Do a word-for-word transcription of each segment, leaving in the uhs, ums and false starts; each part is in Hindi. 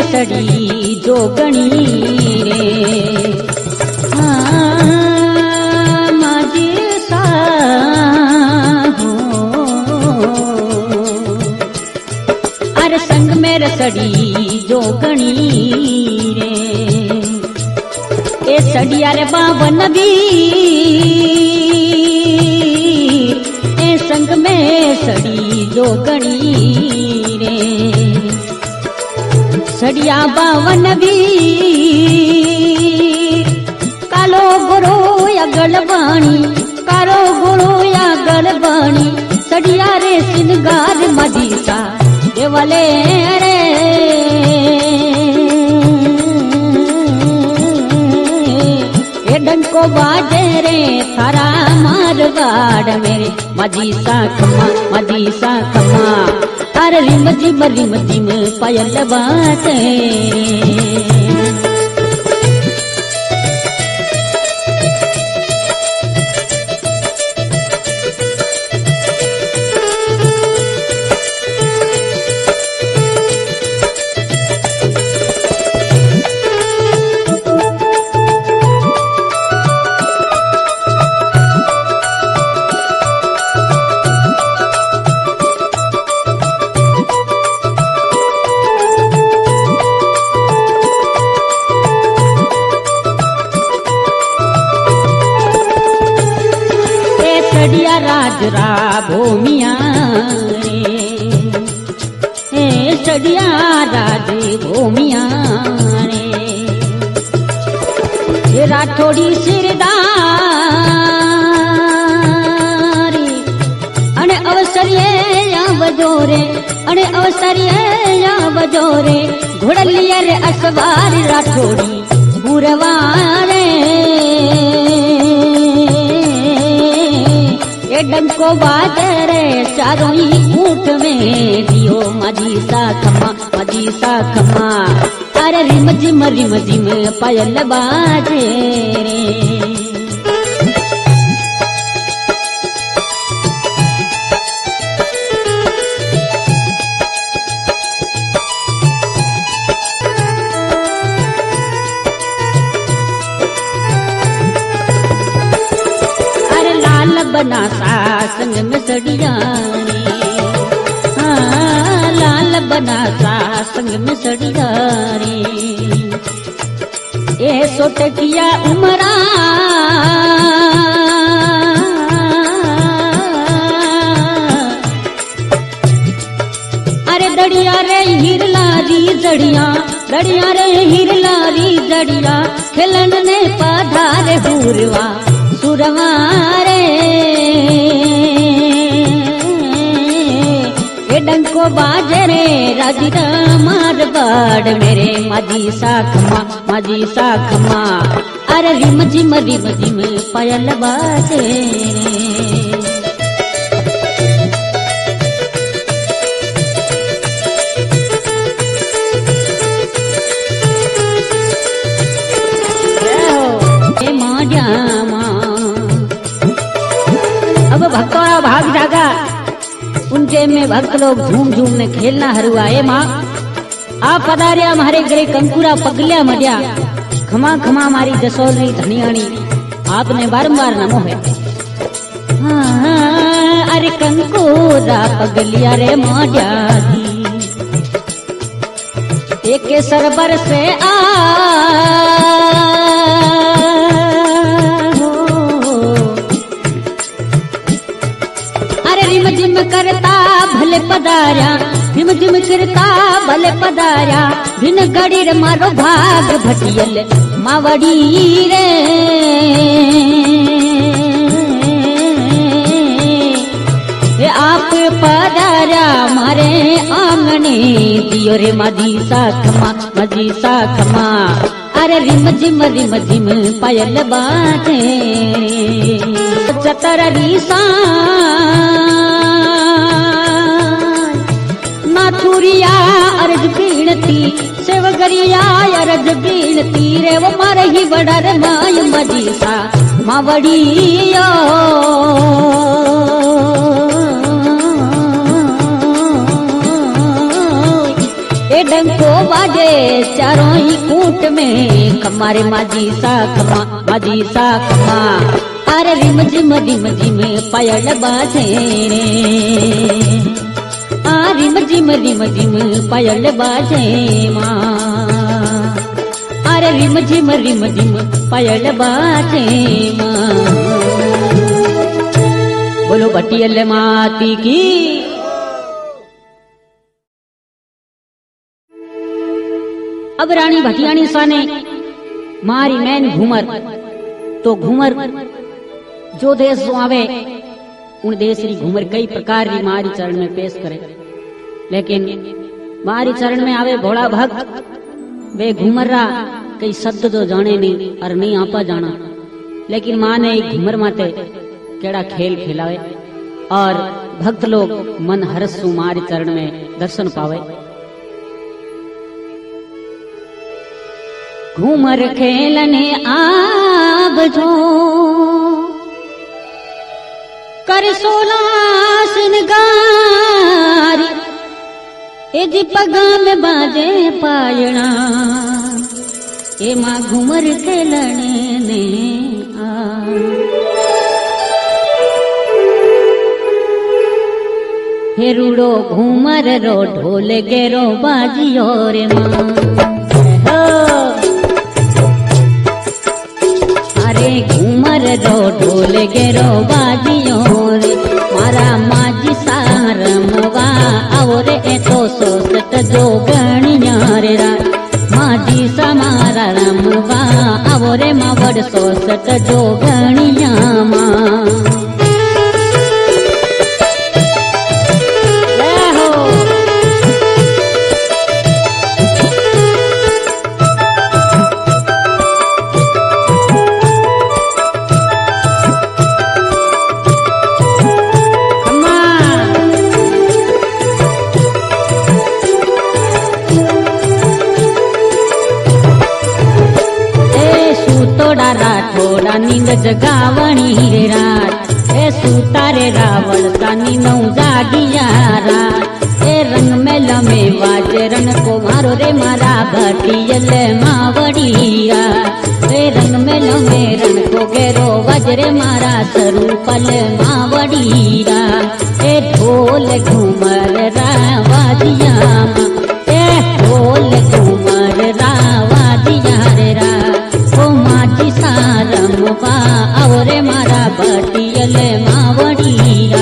सड़ी जोगणी रे। हाँ माझी सा हो अरे संग में सड़ी जोगणी रे। ए सड़िया रे बावन भी ए संग में सड़ी जोगणी रे। सड़िया बावन भी कालो गोरो या गलबाणी कालो गोरो या गलबाणी सड़िया रे सिंगार मदीसा देवले रे। ए डंको बाजे रे थारा मारवाड़ मेरे मदीसा खमा मदीसा खमा। अरे रिम जिम रिम जिम पायल बाटे सड़िया राजरा भूमिया रे। ए सड़िया राज भूमिया रे। राठौड़ी सिरदारी अने अवसरिये या बजोरे अने अवसरिये या बजोरे घोड़लिया रे असवार राठौड़ी बुरवारे। ए डंको बाजरे चारों ही ऊँट में दियो मदीसा खमा मदीसा खमा। अरे रिम जिम रिम जिम पायल बाजे रे। बना सा संग में सड़िया रे। हाँ लाल बना सा संग में सड़िया रे। ए सोटकिया उमरा अरे दड़िया रे हिरलारी जड़िया दड़िया रे हिरलारी जड़िया खिलन ने पधारे हुरवा सुरवारे। ए डंको बाजरे राजीरा मारवाड़ मेरे मदीसा खमा मदीसा खमा। अरे रिम जिम रिम जिम पायल बाजे रे। माया अब भक्तों भाग जागा उनके में भक्त लोग झूम झूम ने खेलना हरुआ। ए माँ आप पधारिया हमारे गरे कंकुरा पगलिया मडिया खमा खमा हमारी जसोलरी धनियाणी आपने बारंबार नमो है। हाँ अरे कंकुरा पगलिया रे मडिया एक सरबर से आ रिम जिम करता भले पदारा रिम जिम करता भले पदारा बिन गड़ी रे मारो भाग भटियल मावड़ी रे। ए आप पदारा मारे आंगने दियो रे मदीसा खमा मदीसा खमा। अरे रिम जिम रिम जिम पायल बाटे चतर रीसा नाथुरिया अर्ज बीणती सेवगरिया अर्ज बीणती रे वो मारे ही बड़ा रे माय मदीसा मावड़ियो। ए डंको बाजे चारों ही कूट में खमारे माझी सा खमा माझी सा खमा अरे रिम झिम रिम झिम पायल बाजे रे आ रिम झिम रिम झिम पायल बाजे माँ अरे रिम झिम रिम झिम पायल बाजे माँ। बोलो भटियल माती की। अब रानी भटियाणी साने मारी मैन घूमर तो घूमर जो देश जो आवे उन देश री घूमर कई प्रकार री मारी चरण में पेश करे, लेकिन मारी चरण में आवे भोला भक्त वे घूमर रा कई शब्द जो जाने नहीं और नहीं आपा जाना, लेकिन माँ ने एक घूमर माते केड़ा खेल खिलावे और भक्त लोग मन हर्ष सु मारी चरण में दर्शन पावे। घूमर खेलने आब जो कर सोला सिनगार ए जी पगा में बाजे पायणा ए माँ घूमर खेलने ने आ। हे रूड़ो घूमर रो ढोल गेरो बाजियो रे माँ घूमर रो ढोल गेरो बाजियो रे मारा माजी सारमवा और ए तो सोसत जो गणिया रे रा माजी समारा रमवा और मावड़ सोसत जो गणिया माँ। थोड़ा नींद जगावणी रे रात ए सुतारे रावण सा नींदू जागिया रात ए रंग में लमे वाजे रन को मारो रे मारा भटियल मावड़िया ए रंग में लमे रन को गेरो वजरे मारा स्वरूपल मावड़िया ए ढोल घूमर रावादिया ए ढोल घूमर रावादिया रे रा माजी सारमवा और मारा भटियल मावड़िया।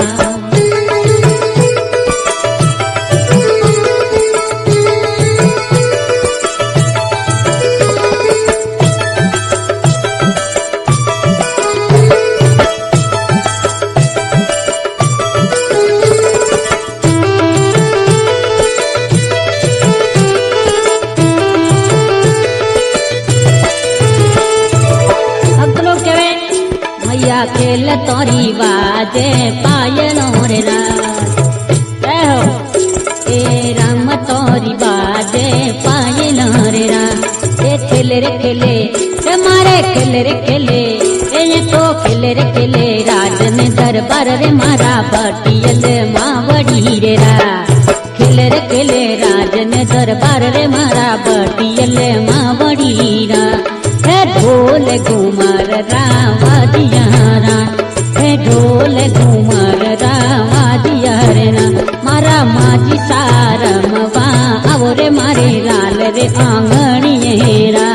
खेल तोरी बाजे पायनो रे रात ए राम तोरी बाजे पायनो रे रात ए खेले रे खेले रे मारे खेले रे खेले ए तो खेले रे खेले राजन दरबार रे मारा भटियल मावड़ी रे रा खेले रे खेले राजन दरबार रे मारा भटियल मावड़ी रा हे ढोल घूमर रावादिया रा हे ढोल घूमर रावादिया रे ना मारा माजी सारमवा और मारे लाल रे आंगणिये रा।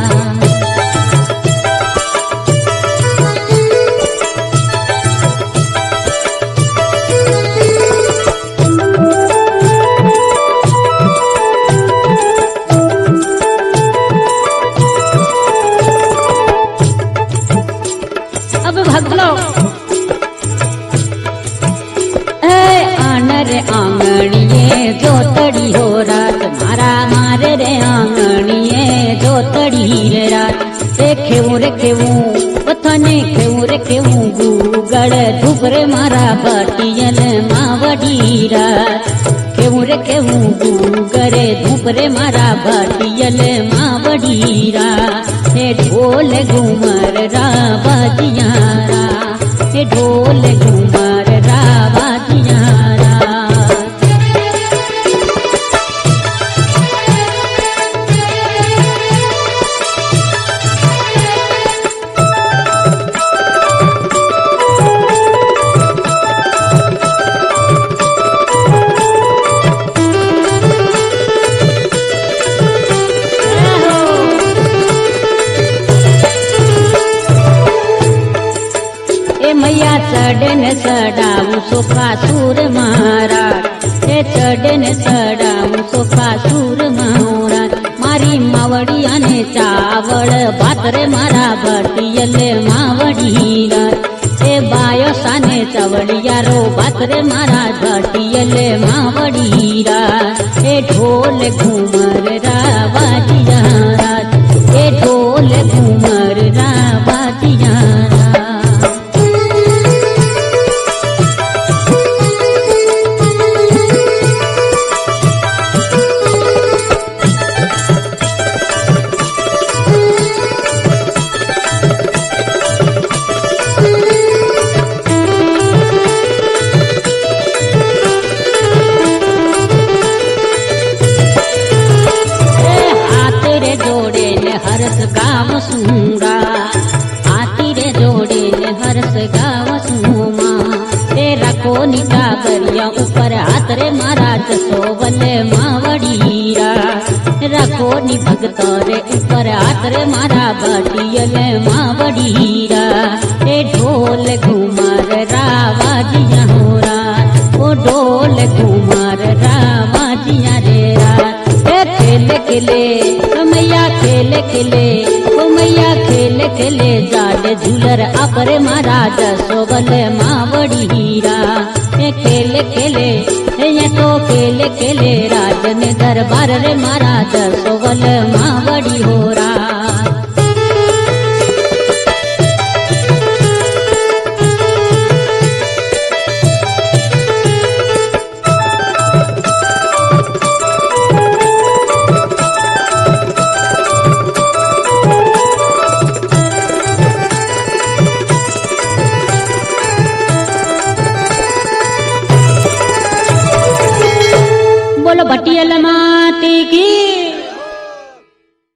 आंगणिये जो तड़ी हो रात मारा मारे रे आंगणिये जो तड़ी रे रात ए खेऊ रे खेऊ पथने खेऊ रे खेऊ गूगड़ धुबरे मारा भटियल मावड़ी रात खेऊ रे खेऊ गूगरे धुबरे मारा भटियल मावड़ी रात हे ढोल घूमर रावादिया रा हे ढोल घूमर रावादिया रा। मैया चढ़े ने चढ़ाऊ सोकासुर महाराज हे चढ़े ने चढ़ाऊ सोकासुर महाराज मारी मावड़िया ने चावड़ भात रे मारा भटियले मावड़ीरा हे बायो साने चवड़िया रो भात रे मारा भटियले मावड़ीरा हे ढोल घूमर रावाजिया राज हे ढोल घूमर रावाजिया हरस गाव सूंगा आती रे जोड़े ने हरस गाव सूमा तेरा को निका गरिया ऊपर हाथ रे महाराज सोवले मावड़ीरा रखो नि भगत रे ऊपर हाथ रे मारा भटियले मावड़ीरा ए ढोल घुमार रावाजिया होरा ओ ढोल घुमार रावाजिया रे रा खेले खेले मैया खेले खेले ओ मैया खेले खेले जाले झूलर अपरे महाराज सोबले मावड़ीरा ए खेले खेले ये तो खेले खेले राजन दरबार रे महाराज सोबले